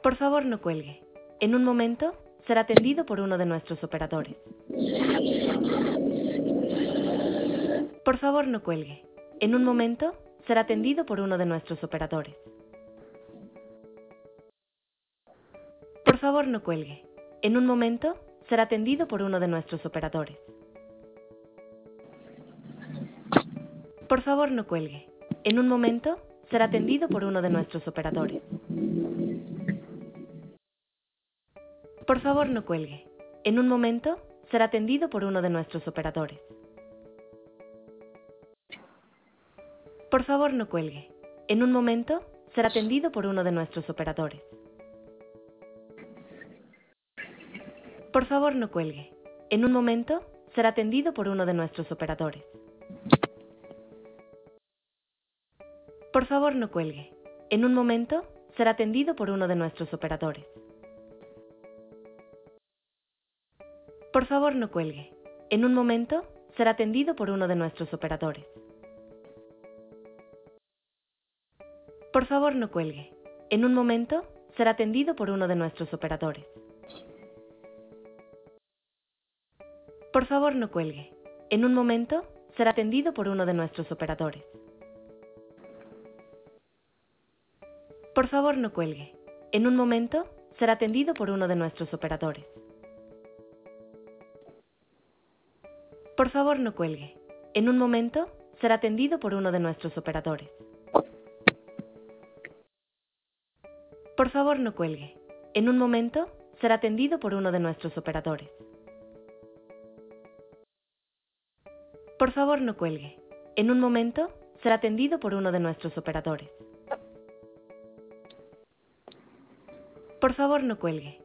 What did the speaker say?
Por favor, no cuelgue. En un momento, será atendido por uno de nuestros operadores. Por favor, no cuelgue. En un momento, será atendido por uno de nuestros operadores. Por favor, no cuelgue. En un momento, será atendido por uno de nuestros operadores. Por favor, no cuelgue. En un momento, será atendido por uno de nuestros operadores. Por favor, no cuelgue. En un momento, será atendido por uno de nuestros operadores. Por favor, no cuelgue. En un momento, será atendido por uno de nuestros operadores. Por favor, no cuelgue. En un momento, será atendido por uno de nuestros operadores. Por favor, no cuelgue. En un momento, será atendido por uno de nuestros operadores. Por favor, no cuelgue. En un momento, será atendido por uno de nuestros operadores. Por favor, no cuelgue. En un momento, será atendido por uno de nuestros operadores. Por favor, no cuelgue. En un momento, será atendido por uno de nuestros operadores. Por favor, no cuelgue. En un momento, será atendido por uno de nuestros operadores. Por favor, no cuelgue. En un momento, será atendido por uno de nuestros operadores. Por favor, no cuelgue. En un momento, será atendido por uno de nuestros operadores. Por favor, no cuelgue. En un momento, será atendido por uno de nuestros operadores. Por favor, no cuelgue.